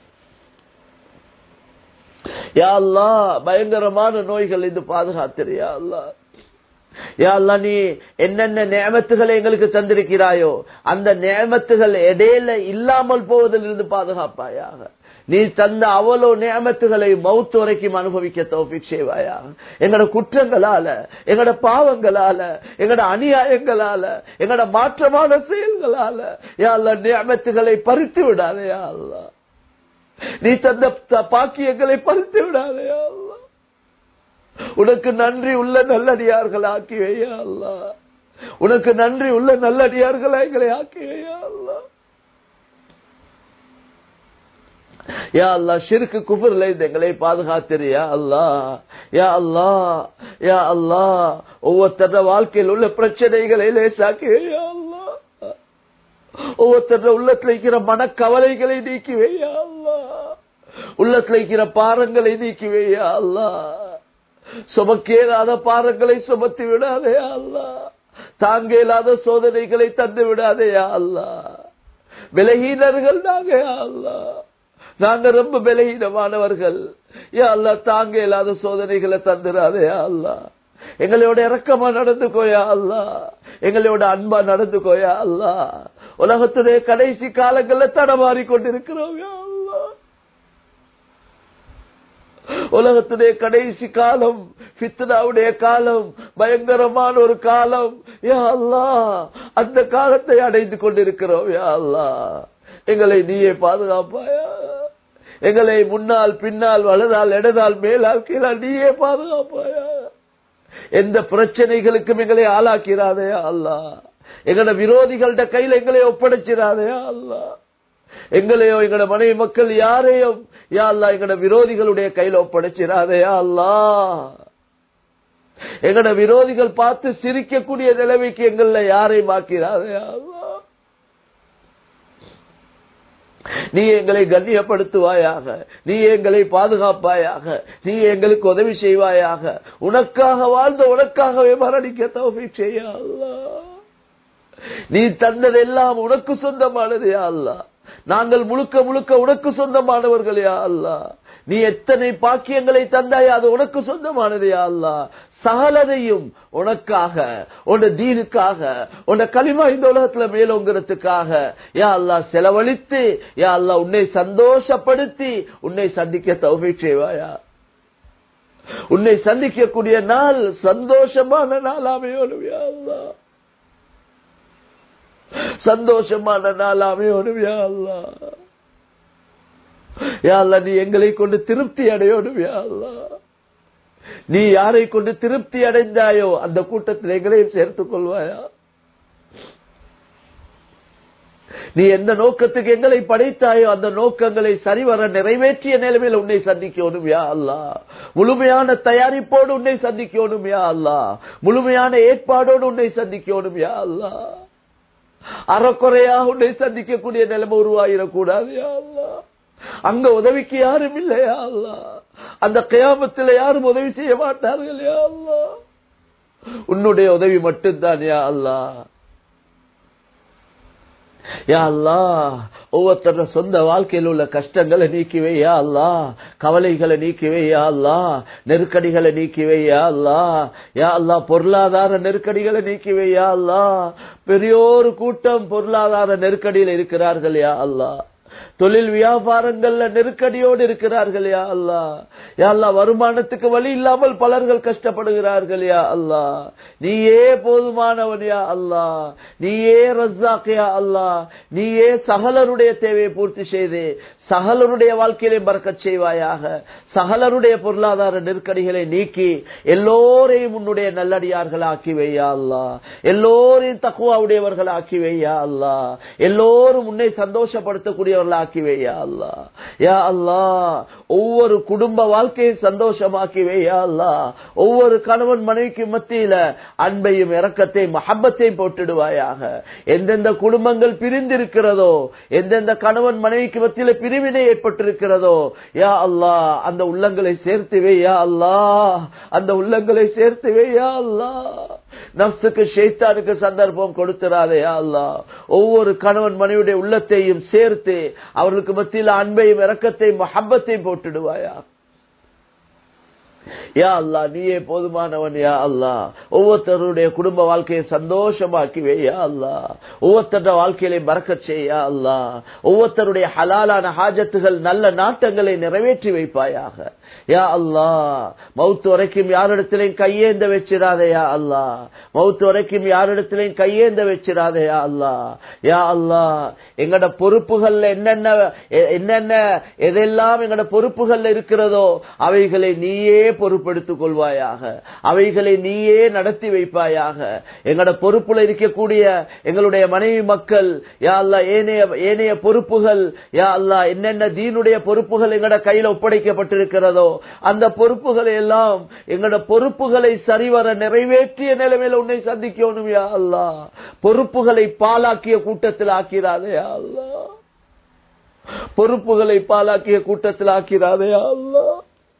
யா அல்லாஹ். பயங்கரமான நோய்கள் இது பாதுகாத்திரு யா அல்லாஹ். யா அல்லாஹ், நீ என்னென்ன நிஅமத்துகளை எங்களுக்கு தந்திருக்கிறாயோ அந்த நிஅமத்துகள் இடையில இல்லாமல் போவதிலிருந்து பாதுகாப்பாயாக. நீ தந்த அவ்வளவு நிஅமத்துகளை மவுத் வரைக்கும் அனுபவிக்க தௌஃபீக் செய்வாயாக. எங்கட குற்றங்களால, எங்கட பாவங்களால, எங்கட அநியாயங்களால, எங்கட மாற்றமான செயல்களால யா அல்லாஹ் நிஅமத்துகளை பறித்து விடாதே யா அல்லாஹ். நீ தந்த பாக்கியங்களை பறித்து விடாதே யா அல்லாஹ். உனக்கு நன்றி உள்ள நல்லடியார்கள் ஆக்கிவையா அல்லாஹ். உனக்கு நன்றி உள்ள நல்லடியார்களா எங்களை ஆக்கிவையா அல்லாஹ். யா அல்லாஹ், ஷிர்க் குஃப்ர்ல இருந்து எங்களை பாதுகாத்திரியா அல்லாஹ். யா அல்லாஹ், யா அல்லாஹ், ஒவ்வொருத்தர வாழ்க்கையில் உள்ள பிரச்சனைகளை லேசாக்கிவையா அல்லாஹ். ஒவ்வொருத்தர உள்ளத்துல இருக்கிற மனக்கவலைகளை நீக்கிவையா அல்லாஹ். உள்ளத்துல இருக்கிற பாரங்களை நீக்கிவையா அல்லாஹ். சுமக்கேலாத பாரங்களை சுமத்தி விடாதே அல்லாஹ். தாங்க இயலாத சோதனைகளை தந்து விடாதே அல்லாஹ். பலகீனர்கள் நாங்க அல்லாஹ், நாங்க ரொம்ப பலகீனமானவர்கள் யா அல்லாஹ். தாங்க இயலாத சோதனைகளை தந்துடாதே அல்லாஹ். எங்களோட இரக்கமா நடந்துக்கோயா அல்லாஹ். எங்களோட அன்பா நடந்துக்கோயா அல்லாஹ். உலகத்துடைய கடைசி காலங்கள்ல தடமாறி கொண்டிருக்கிறோம் யா அல்லாஹ். உலகத்துடைய கடைசி காலம் ஃபித்னாவுடைய காலம், பயங்கரமான ஒரு காலம் யா அல்லாஹ். அந்த காலத்தை அடைந்து கொண்டிருக்கிறோம் யா அல்லாஹ். எங்களை நீயே பாதுகாப்பாயா. எங்களை முன்னால் பின்னால் வலதால் இடதால் மேலால் கீழால் நீயே பாதுகாப்பாயா. எந்த பிரச்சனைகளுக்கும் எங்களை ஆளாக்கிறாதே அல்லாஹ். எங்களோட விரோதிகளோட கையில எங்களை ஒப்படைச்சிடாதே அல்லாஹ். எங்களையோ எங்களோட மனைவி மக்கள் யாரையும் யா அல்லாஹ் எங்களோட விரோதிகளுடைய கையில ஒப்படைச்சிடாதே அல்லாஹ். எங்களோட விரோதிகள் பார்த்து சிரிக்கக்கூடிய நிலைமைக்கு எங்கள யாரையும் ஆக்கிறாதே அல்லாஹ். நீ எங்களை கண்ணியப்படுத்துவாயாக, நீ எங்களை பாதுகாப்பாயாக, நீ எங்களுக்கு உதவி செய்வாயாக. உனக்காக வாழ்ந்த உனக்காகவே மரணிக்க தௌஃபீக் செய்ய அல்லாஹ். நீ தந்ததெல்லாம் உனக்கு சொந்தமானது யா அல்லாஹ். நாங்கள் முழுக்க முழுக்க உனக்கு சொந்தமானவர்கள் யா அல்லாஹ். நீ எத்தனை பாக்கியங்களை தந்தாய் அது உனக்கு சொந்தமானது யா அல்லாஹ். சகலதையும் உனக்காக, உன் தீனுக்காக, உன் கலிமா இந்த உலகத்துல மேலோங்கிறதுக்காக யா அல்லாஹ் செலவழித்து யா அல்லாஹ் உன்னை சந்தோஷப்படுத்தி உன்னை சந்திக்க தௌஃபீக் செய்வாயா. உன்னை சந்திக்கக்கூடிய நாள் சந்தோஷமான நாள் அமையணும் யா அல்லாஹ். சந்தோஷமான நாள் அமையணும் யா அல்லாஹ். யா அல்லாஹ், நீ எங்களை கொண்டு திருப்தி அடையணும் யா அல்லாஹ். நீ யாரை கொண்டு திருப்தி அடைந்தாயோ அந்த கூட்டத்தில் எங்களையும் சேர்த்துக் கொள்வாயா. நீ எந்த நோக்கத்துக்கு எங்களை படைத்தாயோ அந்த நோக்கங்களை சரிவர நிறைவேற்றிய நிலைமையில் உன்னை சந்திக்கணும் யா அல்லாஹ். முழுமையான தயாரிப்போடு உன்னை சந்திக்கணும் யா அல்லாஹ். முழுமையான ஏற்பாடோடு உன்னை சந்திக்கணும் யா அல்லாஹ். அறக்குறையாக உன்னை சந்திக்கக்கூடிய நிலைமை உருவாயிடக்கூடாது யா அல்லாஹ். அங்க உதவிக்கு யாரும் இல்லையா அல்லாஹ். அந்த கியாமத்தில் யாரும் உதவி செய்ய மாட்டார்கள் யா அல்லாஹ். உன்னுடைய உதவி மட்டும்தான் யா அல்லாஹ். யா அல்லாஹ், ஒவ்வொருத்தர சொந்த வாழ்க்கையில் உள்ள கஷ்டங்களை நீக்கிவே யா அல்லாஹ். கவலைகளை நீக்கிவே யா அல்லாஹ். நெருக்கடிகளை நீக்கிவே யா அல்லாஹ். யா அல்லாஹ், பொருளாதார நெருக்கடிகளை நீக்கிவே யா அல்லாஹ். பெரியோரு கூட்டம் பொருளாதார நெருக்கடியில் இருக்கிறார்கள் யா அல்லாஹ். தொழில் வியாபாரங்கள்ல நெருக்கடியோடு இருக்கிறார்கள் யா அல்லாஹ். யா அல்லாஹ், வருமானத்துக்கு வழி இல்லாமல் பலர்கள் கஷ்டப்படுகிறார்கள் யா அல்லாஹ். நீயே போதுமானவன் யா அல்லாஹ். நீயே ரஸாக் யா அல்லாஹ். நீயே சகலருடைய தேவையை பூர்த்தி செய்து சகலருடைய வாழ்க்கையிலே பரக்கத் செய்வாயாக. சகலருடைய பொருளாதார நெருக்கடிகளை நீக்கி எல்லோரையும் உன்னுடைய நல்லடியார்கள் ஆக்கி வையா அல்லாஹ். எல்லோரையும் தக்வாவுடையவர்கள் ஆக்கி வையா அல்லாஹ். எல்லோரும் உன்னை சந்தோஷப்படுத்தக்கூடியவர்கள் ஆக்கி வையா அல்லாஹ். யா அல்லாஹ், ஒவ்வொரு குடும்ப வாழ்க்கையை சந்தோஷமாக்கி வையா அல்லாஹ். ஒவ்வொரு கணவன் மனைவிக்கு மத்தியில அன்பையும் இரக்கத்தையும் மஹப்பத்தையும் போட்டுடுவாயாக. எந்தெந்த குடும்பங்கள் பிரிந்திருக்கிறதோ, எந்தெந்த கணவன் மனைவிக்கு மத்தியில பிரிவினை ஏற்பட்டிருக்கிறதோ, யா அல்லாஹ் அந்த உள்ளங்களை சேர்த்து வை யா அல்லாஹ். அந்த உள்ளங்களை சேர்த்து வை யா அல்லாஹ். நஃப்ஸுக்கு ஷைத்தானுக்கு சந்தர்ப்பம் கொடுத்துறாதே யா அல்லாஹ். ஒவ்வொரு கணவன் மனைவியுடைய உள்ளத்தையும் சேர்த்து அவர்களுக்கு மத்தியில் அன்பையும் இரக்கத்தையும் மஹப்பத்தையும் போட்டுடுவாயா. யா அல்லாஹ், நீயே போதுமானவன் யா அல்லாஹ். ஒவ்வொருத்தருடைய குடும்ப வாழ்க்கையை சந்தோஷமாக்கி வை யா அல்லாஹ். ஒவ்வொருத்தருடைய வாழ்க்கையிலே பரக்கத் செய் யா அல்லாஹ். ஒவ்வொருத்தருடைய ஹலாலான ஹாஜத்துகள் நல்ல நாட்டங்களை நிறைவேற்றி வைப்பாயாக யா அல்லாஹ். மௌத் வரைக்கும் யாரிடத்திலையும் கையேந்த வச்சிடாதே யா அல்லாஹ். மௌத் வரைக்கும் யாரிடத்திலையும் கையேந்த வச்சிடாதே யா அல்லாஹ். யா அல்லாஹ், எங்கட பொறுப்புகள் என்னென்ன எதெல்லாம் எங்கட பொறுப்புகள் இருக்கிறதோ அவைகளை நீயே பொறுப்பெடுத்துக் கொள்வாயாக. அவைகளை நீயே நடத்தி வைப்பாயாக. எங்கட பொறுப்புல இருக்கக்கூடிய எங்களுடைய மனைவி மக்கள் யா அல்லாஹ், ஏனைய பொறுப்புகள் யா அல்லாஹ், என்னென்ன தீனுடைய பொறுப்புகள் எங்கட கையில ஒப்படைக்கப்பட்டிருக்கிறதோ அந்த பொறுப்புகளை எல்லாம் எங்கட பொறுப்புகளை சரிவர நிறைவேற்றிய நிலைமையில உன்னை சந்திக்கணும் யா அல்லாஹ். பொறுப்புகளை பாலாக்கிய கூட்டத்தில் ஆக்கிறாதே யா அல்லாஹ். பொறுப்புகளை பாலாக்கிய கூட்டத்தில் ஆக்கிறாதே யா அல்லாஹ்.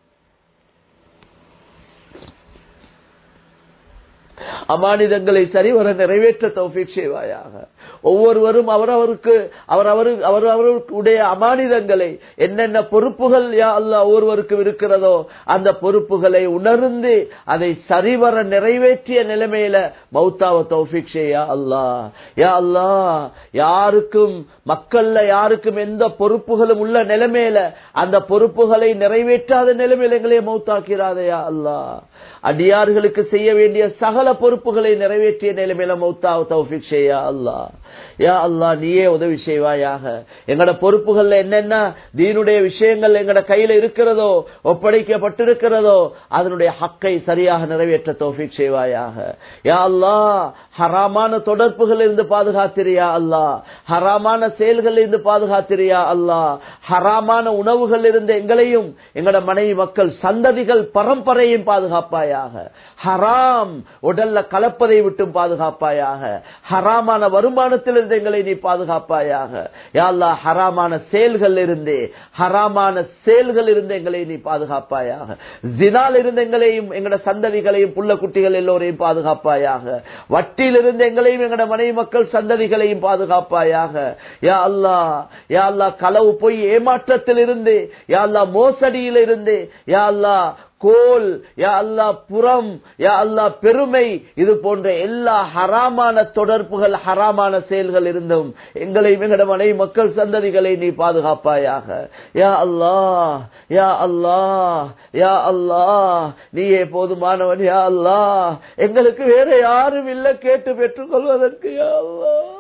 அமானிதங்களை சரிவர நிறைவேற்ற தௌஃபீக் செய்வாயாக. ஒவ்வொருவரும் அவரவருடைய அமானிதங்களை என்னென்ன பொறுப்புகள் யா அல்லாஹ் ஒவ்வொருவருக்கும் இருக்கிறதோ அந்த பொறுப்புகளை உணர்ந்து அதை சரிவர நிறைவேற்றிய நிலைமையில மௌத்தாவ தௌஃபீக் செய்யா அல்லாஹ். யா அல்லாஹ், யாருக்கும் மக்கள்ல யாருக்கும் எந்த பொறுப்புகளும் உள்ள நிலைமையில அந்த பொறுப்புகளை நிறைவேற்றாத நிலைமையில எங்களே மௌத்தாக்கிறாதே யா அல்லாஹ். அடியார்களுக்கு செய்ய வேண்டிய சகல பொறுப்புகளை நிறைவேற்றிய நிலைமையில மௌத்தாவ தௌஃபீக் செய்யா அல்லாஹ். யா அல்லாஹ், நீயே உதவி செய்வாயாக. எங்கட பொறுப்புகள்ல என்னென்ன தீனுடைய விஷயங்கள் எங்கட கையில இருக்கிறதோ ஒப்படைக்கப்பட்டிருக்கிறதோ அதனுடைய ஹக்கை சரியாக நிறைவேற்ற தௌஃபீக் செய்வாயாக. யா அல்லாஹ், ஹராமான தொடர்புகள் இருந்து பாதுகாத்திரியா அல்லாஹ். ஹராமான செயல்கள் இருந்து பாதுகாத்திரியா அல்லாஹ். ஹராமான உணவுகள் இருந்து எங்களையும் எங்கட மனைவி மக்கள் சந்ததிகள் பரம்பரையும் பாதுகாப்பாயாக. ஹராம் உடல்ல கலப்பதை விட்டும் பாதுகாப்பாயாக. ஹராமான வருமானத்திலிருந்து எங்களை நீ பாதுகாப்பாயாக. யா அல்லாஹ், ஹராமான செயல்கள் இருந்து எங்களை நீ பாதுகாப்பாயாக. ஜினால் இருந்து எங்களையும் எங்கட சந்ததிகளையும் புள்ள குட்டிகள் எல்லோரையும் பாதுகாப்பாயாக. வட்டியிலிருந்து எங்களையும் எங்கட மனைவி மக்கள் சந்ததிகளையும் பாதுகாப்பாயாக. யா அல்லாஹ், களவு பொய் ஏமாற்றத்தில் இருந்து, யா அல்லாஹ் மோசடியில் இருந்து, யா அல்லாஹ் கோல், யா அல்லாஹ் புறம், யா அல்லாஹ் பெருமை, இது போன்ற எல்லா ஹராமான தொடர்புகள் ஹராமான செயல்கள் இருந்தும் எங்களை எங்கட மனைவி மக்கள் சந்ததிகளை நீ பாதுகாப்பாயாக. யா அல்லாஹ், யா அல்லாஹ், யா அல்லாஹ், நீயே போதுமானவன். யா அல்லாஹ், எங்களுக்கு வேற யாரும் இல்லை கேட்டு பெற்றுக் கொள்வதற்கு. யா அல்லாஹ்,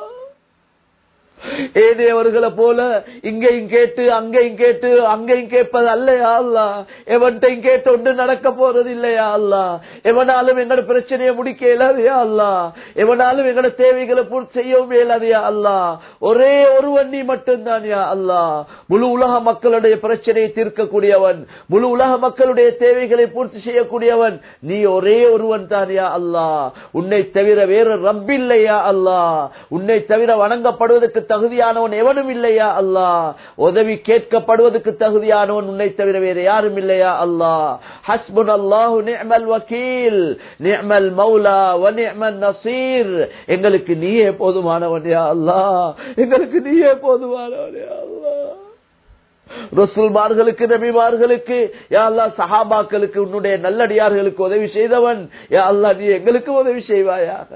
ஏனையவர்களை போல இங்கேயும் கேட்டு அங்கேயும் கேட்டு அங்கேயும் கேட்பது அல்ல யா அல்லாஹ். எவன்டையும் கேட்டு ஒன்று நடக்க போறது இல்லையா அல்லாஹ். எவனாலும் எங்கட பிரச்சனையை முடிக்க இயலாது யா அல்லாஹ். எவனாலும் எங்கட தேவைகளை பூர்த்தி செய்யவும் இயலாது யா அல்லாஹ். ஒரே ஒருவன் நீ மட்டும்தான் யா அல்லாஹ். முழு உலக மக்களுடைய பிரச்சனையை தீர்க்கக்கூடியவன், முழு உலக மக்களுடைய தேவைகளை பூர்த்தி செய்யக்கூடியவன் நீ ஒரே ஒருவன் தான் யா அல்லாஹ். உன்னை தவிர வேறு ரப்பில்லையா அல்லாஹ். உன்னை தவிர வணங்கப்படுவதற்கு தகுதியானவன் எவனும் இல்லையா அல்லாஹ். உதவி கேட்கப்படுவதற்கு தகுதியானவன் உன்னை தவிர வேறு யாரும் இல்லையா அல்லாஹ். ஹஸ்புனல்லாஹு நிஅமல் வக்கீல், நிஅமல் மௌலா வ நிஅமன் நஸீர். எங்களுக்கு நீயே போதுமானவன் யா அல்லாஹ். எங்களுக்கு நீயே போதுமானவன் யா அல்லாஹ். ரசூல்மார்களுக்கு, நபிமார்களுக்கு, யா அல்லாஹ் சஹாபாக்களுக்கு, உன்னுடைய நல்லடியார்களுக்கு உதவி செய்தவன் யா அல்லாஹ், நீ எங்களுக்கு உதவி செய்வாயாக.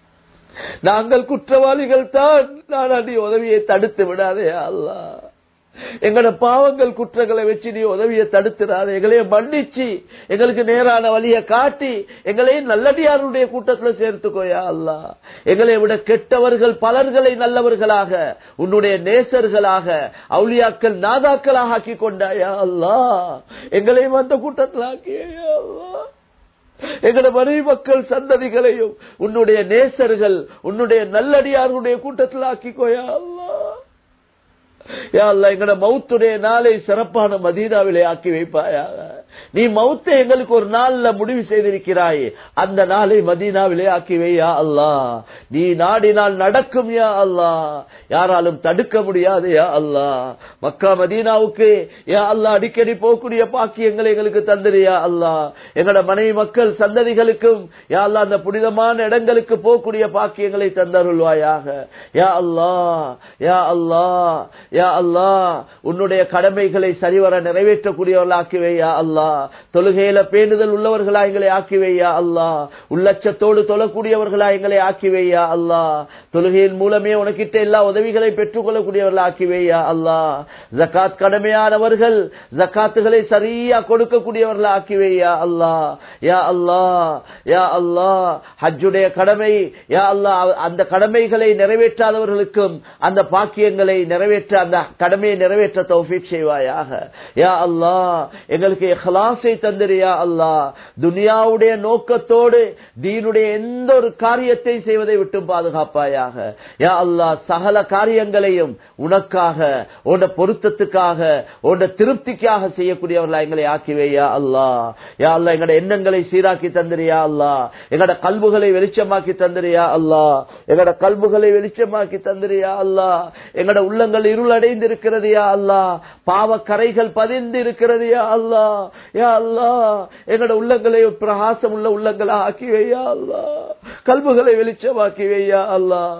நாங்கள் குற்றவாளிகள் தான், நான் நீ உதவியை தடுத்து விடாதே யா அல்லாஹ். எங்களோட பாவங்கள் குற்றங்களை வச்சு நீ உதவியை தடுத்துறாத. எங்களைய மன்னிச்சு எங்களுக்கு நேரான வழியை காட்டி எங்களையும் நல்லடியாருடைய கூட்டத்தில் சேர்த்துக்கோயா அல்லா. எங்களை விட கெட்டவர்கள் பலர்களை நல்லவர்களாக, உன்னுடைய நேசர்களாக, அவுலியாக்கள் நாதாக்களாக ஆக்கி கொண்டாயா அல்லா. எங்களையும் அந்த கூட்டத்தில் ஆக்கியா அல்லா. எங்களோட மனைவி மக்கள் சந்ததிகளையும் உன்னுடைய நேசர்கள், உன்னுடைய நல்லடியாருடைய கூட்டத்தில் ஆக்கிக்கோயா அல்லா. யா அல்லாஹ், எங்கட மௌத்துடைய நாளை சிறப்பான மதீனாவிலே ஆக்கி வைப்பாயாக. நீ மௌத்தை எங்களுக்கு ஒரு நாள்ல முடிவு செய்திருக்கிறாய், அந்த நாளை மதீனாவிலே ஆக்கி வை யா அல்லாஹ். நீ நாடினால் நடக்கும் யா அல்லாஹ், யாராலும் தடுக்க முடியாது யா அல்லாஹ். மக்கா மதீனாவுக்கு யா அல்லாஹ் அடிக்கடி போகக்கூடிய பாக்கியங்களை எங்களுக்கு தந்திரியா அல்லாஹ். எங்கட மனைவி மக்கள் சந்ததிகளுக்கும் யா அல்லாஹ் அந்த புனிதமான இடங்களுக்கு போகக்கூடிய பாக்கியங்களை தந்தருள்வாயாக யா அல்லாஹ். யா அல்லாஹ், யா அல்லாஹ், உன்னுடைய கடமைகளை சரிவர நிறைவேற்றக்கூடியவர்கள் ஆக்கிவை யா அல்லாஹ். தொழுகையில பேணுதல் உள்ளவர்களா எங்களை ஆக்கிவை யா அல்லாஹ். உள்ளச்சத்தோடு தொழக்கூடியவர்களா எங்களை ஆக்கிவை யா அல்லாஹ். தொழுகையின் மூலமே உனக்கிட்ட எல்லா உதவிகளை பெற்றுக் கொள்ளக்கூடியவர்கள் ஆக்கிவை யா அல்லாஹ். ஜகாத் கடமையானவர்கள் ஜகாத்துகளை சரியா கொடுக்கக்கூடியவர்கள் ஆக்கிவை யா அல்லாஹ். யா அல்லாஹ், யா அல்லாஹ், ஹஜ்ஜுடைய கடமை யா அல்லாஹ், அந்த கடமைகளை நிறைவேற்றாதவர்களுக்கும் அந்த பாக்கியங்களை நிறைவேற்ற, அந்த கடமையை நிறைவேற்ற தௌஃபீக் செய்வாயாக யா அல்லாஹ். எங்களுக்கு இஹ்லாஸை தந்திரியா அல்லாஹ். துனியாவுடைய நோக்கத்தோடு தீனுடைய எந்த ஒரு காரியத்தை செய்வதை விட்டு பாதுகாப்பாயாக யா அல்லாஹ். சகல காரியங்களையும் உனக்காக, உன்னுடைய பொருத்தத்துக்காக, உன்னுடைய திருப்திக்காக செய்யக்கூடியவர்களா எங்களை ஆக்கிவே யா அல்லாஹ். யா அல்லாஹ், எங்களோட எண்ணங்களை சீராக்கி தந்திரியா அல்லாஹ். எங்களோட கல்புகளை வெளிச்சமாக்கி தந்திரியா அல்லாஹ். எங்களோட கல்புகளை வெளிச்சமாக்கி தந்திரியா அல்லாஹ். எங்களோட உள்ளங்கள் இருளடைந்து இருக்கிறது யா அல்லாஹ். பாவ கரைகள் பதிந்து இருக்கிறது யா அல்லாஹ். யா அல்லாஹ், எங்களோட உள்ளங்களை பிரகாசம் உள்ள உள்ளங்களா ஆக்கி வையா அல்லாஹ். கல்புகளை வெளிச்சமாக்கி வையா அல்லாஹ்.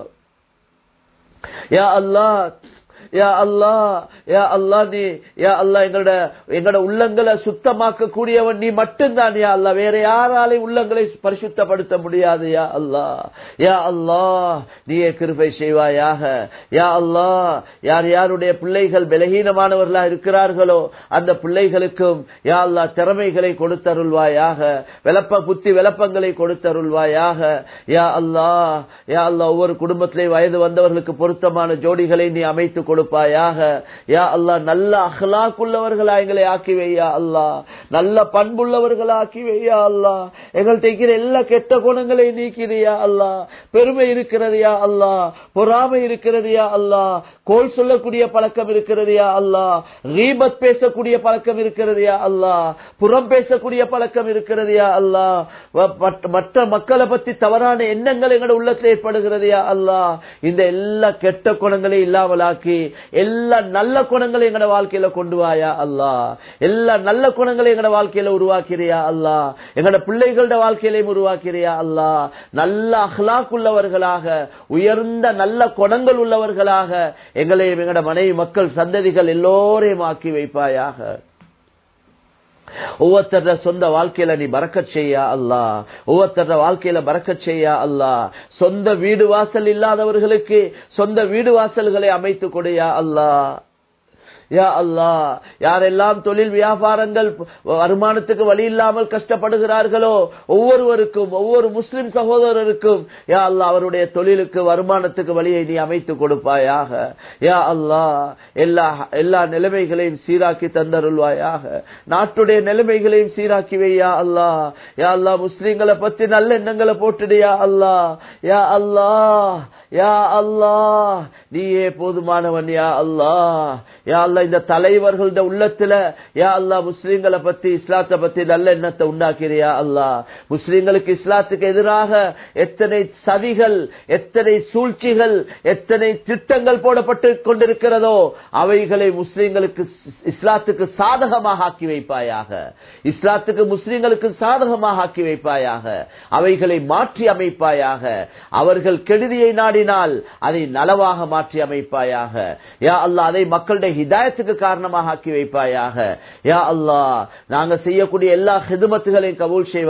யா அல்லாஹ், யா அல்லாஹ், யா அல்லாஹ், நீ யா அல்லாஹ் எங்களோட உள்ளங்களை சுத்தமாக்க கூடியவன் நீ மட்டும்தான் யா அல்லாஹ். வேற யாராலையும் உள்ளங்களை பரிசுத்தப்படுத்த முடியாது யா அல்லாஹ். யா அல்லாஹ், நீயே கிருபை செய்வாயாக யா அல்லாஹ். யார் யாருடைய பிள்ளைகள் பலகீனமானவர்களா இருக்கிறார்களோ அந்த பிள்ளைகளுக்கும் யா அல்லாஹ் திறமைகளை கொடுத்தருள்வாயாக, புத்தி விளப்பங்களை கொடுத்தருள்வாயாக யா அல்லாஹ். யா அல்லாஹ், ஒவ்வொரு குடும்பத்திலே வயது வந்தவர்களுக்கு பொருத்தமான ஜோடிகளை நீ அமைத்து கொடுப்பாயாக யா அல்லாஹ். நல்ல அஹ்லாக் உள்ளவர்களா எங்களை ஆக்கி வையா அல்லாஹ். நல்ல பண்புள்ளவர்களா ஆக்கி வையா அல்லாஹ். எங்கள்கிட்ட இருக்கிற எல்லா கெட்ட குணங்களை நீக்கிறியா அல்லாஹ். பெருமை இருக்கிறது யா அல்லாஹ், பொறாமை இருக்கிறது யா அல்லாஹ், கோல் சொல்லக்கூடிய பழக்கம் இருக்கிறது யா அல்லாஹ், கீபத் பேசக்கூடிய பழக்கம் இருக்கிறது யா அல்லாஹ், புறம் பேசக்கூடிய பழக்கம் இருக்கிறது யா அல்லாஹ், மற்ற மக்களை பத்தி தவறான எண்ணங்கள் எங்களோட உள்ளத்தில் ஏற்படுகிறது யா அல்லாஹ். இந்த எல்லா கெட்ட குணங்களை இல்லாமலாக்கி எல்லா நல்ல குணங்களை எங்கட வாழ்க்கையில கொண்டு வாயா அல்லாஹ். எல்லா நல்ல குணங்களை எங்கட வாழ்க்கையில உருவாக்கிறியா அல்லாஹ். எங்கட பிள்ளைகளோட வாழ்க்கையிலையும் உருவாக்கிறியா அல்லாஹ். நல்ல அஹ்லாக் உள்ளவர்களாக, உயர்ந்த நல்ல குணங்கள் உள்ளவர்களாக எங்களையும் எங்கட மனைவி மக்கள் சந்ததிகள் எல்லோரையும் ஆக்கி வைப்பாயாக. ஒவ்வொருத்தர சொந்த வாழ்க்கையில நீ பரக்கத் செய்யா அல்லாஹ். ஒவ்வொருத்தர வாழ்க்கையில பரக்கத் செய்யா அல்லாஹ். சொந்த வீடு வாசல் இல்லாதவர்களுக்கு சொந்த வீடு வாசல்களை அமைத்து கொடுயா அல்லாஹ். யா அல்லாஹ், யாரெல்லாம் தொழில் வியாபாரங்கள் வருமானத்துக்கு வழி இல்லாமல் கஷ்டப்படுகிறார்களோ ஒவ்வொருவருக்கும், ஒவ்வொரு முஸ்லிம் சகோதரருக்கும் யா அல்லாஹ் அவருடைய தொழிலுக்கு வருமானத்துக்கு வழியை நீ அமைத்து கொடுப்பாயாக யா அல்லாஹ். எல்லா நிலைமைகளையும் சீராக்கி தந்தருள்வாயாக. நாட்டுடைய நிலைமைகளையும் சீராக்கி வையா அல்லாஹ். யா அல்லாஹ், முஸ்லிம்களை பத்தி நல்ல எண்ணங்களை போட்டுடியா அல்லாஹ். யா அல்லாஹ், யா அல்லாஹ், நீயே போதுமானவன் யா அல்லாஹ். யா அல்லாஹ், இந்த தலைவர்களோட உள்ளத்துல யா அல்லாஹ் முஸ்லிம்களை பத்தி, இஸ்லாத்தை பத்தி நல்ல எண்ணத்தை உண்டாக்கிறியா அல்லாஹ். முஸ்லிம்களுக்கு இஸ்லாத்துக்கு எதிராக எத்தனை சதிகள், எத்தனை சூழ்ச்சிகள், எத்தனை திட்டங்கள் போடப்பட்டு கொண்டிருக்கிறதோ அவைகளை முஸ்லிம்களுக்கு, இஸ்லாத்துக்கு சாதகமாக ஆக்கி வைப்பாயாக. இஸ்லாத்துக்கு முஸ்லிம்களுக்கு சாதகமாக ஆக்கி வைப்பாயாக. அவைகளை மாற்றி அமைப்பாயாக. அவர்கள் கெடுதியை நாடினால் அதை நலவாக மாற்றி அமைப்பாயாக யா அல்லாஹ். அதை மக்களுடைய ஹிதாயத்துக்கு காரணமாக ஆக்கி வைப்பாயாக யா அல்லாஹ். நாங்க செய்யக்கூடிய எல்லா ஹிதுமத்துகளையும் கபூல் செய்வாயாக.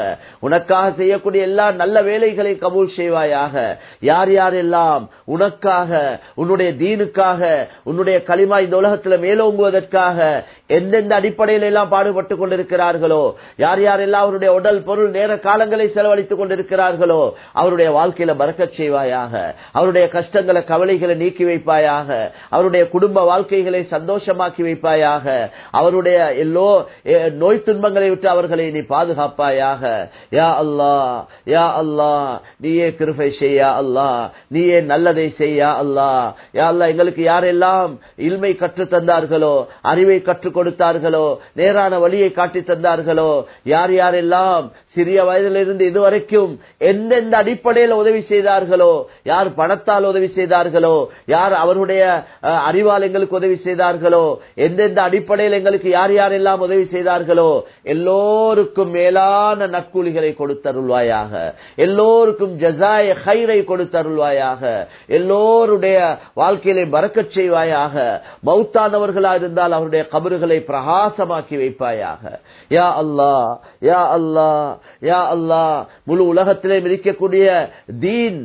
உனக்காக செய்யக்கூடிய எல்லா நல்ல வேலைகளை கபூல் செய்வாயாக. யார் யாரெல்லாம் உனக்காக, உன்னுடைய தீனுக்காக, உன்னுடைய கலிமா இந்த உலகத்தில் மேலோங்குவதற்காக எந்தெந்த அடிப்படையில் எல்லாம் பாடுபட்டுக் கொண்டிருக்கிறார்களோ, யார் யாரெல்லாம் அவருடைய உடல் பொருள் நேர காலங்களை செலவழித்துக் கொண்டிருக்கிறார்களோ அவருடைய வாழ்க்கையில பரக்கத் செய்வாயாக. அவருடைய கஷ்டங்களை கவலைகளை நீக்கி வைப்பாயாக. அவருடைய குடும்ப வாழ்க்கைகளை சந்தோஷமாக்கி வைப்பாயாக. அவருடைய எல்லோ நோய் துன்பங்களை விட்டு அவர்களை நீ பாதுகாப்பாயாக. யா அல்லாஹ், யா அல்லாஹ், நீயே கிருபை செய்யா அல்லாஹ், நீயே நல்லதை செய்யா அல்லாஹ். யா அல்லாஹ், எங்களுக்கு யாரெல்லாம் இல்மை கற்று தந்தார்களோ, அறிவை கற்றுக் கொடுத்தார்களோ, நேரான வழியை காட்டி தந்தார்களோ, யார் யாரெல்லாம் சிறிய வயதிலிருந்து இதுவரைக்கும் எந்தெந்த அடிப்படையில் உதவி செய்தார்களோ, யார் பணத்தால் உதவி செய்தார்களோ, யார் அவருடைய அறிவால் எங்களுக்கு உதவி செய்தார்களோ, எந்தெந்த அடிப்படையில் எங்களுக்கு யார் யாரெல்லாம் உதவி செய்தார்களோ எல்லோருக்கும் மேலான நற்கூலிகளை கொடுத்தருள்வாயாக. எல்லோருக்கும் ஜஸாய ஹைரை கொடுத்தருள்வாயாக. எல்லோருடைய வாழ்க்கையிலே பரக்கத் செய்வாயாக. மௌத்தானவர்களாக இருந்தால் அவருடைய கபறுகளை பிரகாசமாக்கி வைப்பாயாக. யா அல்லாஹ், யா அல்லாஹ், யா அல்லாஹ், முழு உலகத்திலே இருக்கக்கூடிய தீன்,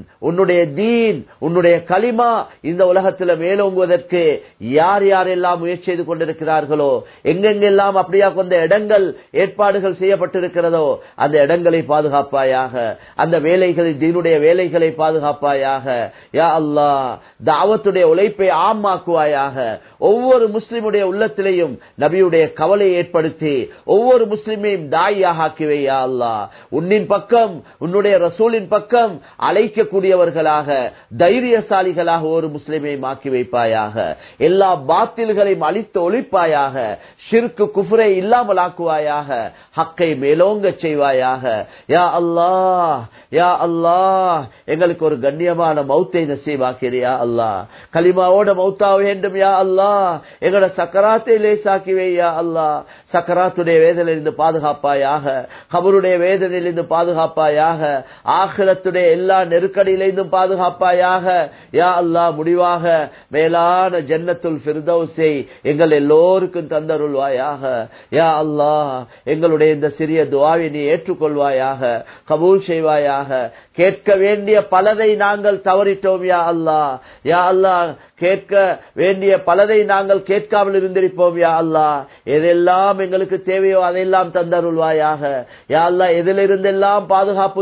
உன்னுடைய கலிமா இந்த உலகத்தில் மேலோங்குவதற்கு யார் யாரெல்லாம் முயற்சி செய்து கொண்டிருக்கிறார்களோ, எங்கெங்கெல்லாம் அப்படியா கொண்ட இடங்கள் ஏற்பாடுகள் செய்யப்பட்டிருக்கிறதோ அந்த இடங்களை பாதுகாப்பாயாக. அந்த வேலைகளில் தீனுடைய வேலைகளை பாதுகாப்பாயாக. யா அல்லாஹ், தாவத்துடைய உழைப்பை ஆமாக்குவாயாக. ஒவ்வொரு முஸ்லிமுடைய உள்ளத்திலேயும் நபியுடைய கவலை ஏற்படுத்தி ஒவ்வொரு முஸ்லிமையும் தாயாக ஆக்கிவை. யா அல்லாஹ், உன்னின் பக்கம், உன்னுடைய ரசூலின் பக்கம் அழைக்கக்கூடியவர்களாக, தைரியசாலிகளாக ஒரு முஸ்லிமை ஆக்கி வைப்பாயாக. எல்லா பாத்தில்களையும் அழித்து ஒழிப்பாயாக. ஷிர்க் குஃப்ரை இல்லாமல் ஆக்குவாயாக. ஹக்கை மேலோங்க செய்வாயாக. யா அல்லாஹ், யா அல்லாஹ், எங்களுக்கு ஒரு கண்ணியமான மௌத்தை நசீபாக்கிறியா அல்லாஹ். கலிமாவோட மௌத்தா வேண்டும் யா அல்லாஹ். எங்களோட சக்கராத்தை லேசாக்கிவே யா அல்லாஹ். சக்கராத்துடைய வேதனையிலிருந்து பாதுகாப்பாயாக. கபருடைய வேதனையிலிருந்து பாதுகாப்பாயாக. ஆகிரத்துடைய எல்லா நெருக்கடியிலிருந்தும் பாதுகாப்பாயாக. யா அல்லாஹ், முடிவாக மேலான ஜன்னத்துல் ஃபிர்தௌஸை எங்கள் எல்லோருக்கும் தந்தருள்வாயாக. யா அல்லாஹ், எங்களுடைய இந்த சிறிய துஆவை நீ ஏற்றுக்கொள்வாயாக, கபூல் செய்வாயாக. கேட்க வேண்டிய பலதை நாங்கள் தவறிட்டோம் யா அல்லாஹ். யா அல்லாஹ், கேட்க வேண்டிய பலதை நாங்கள் கேட்காமல் இருந்திருப்போம் யா அல்லாஹ். எதெல்லாம் எங்களுக்கு தேவையோ அதையெல்லாம் தந்தருள்வாயாக. யா அல்லாஹ், எதிலிருந்தெல்லாம் பாதுகாப்பு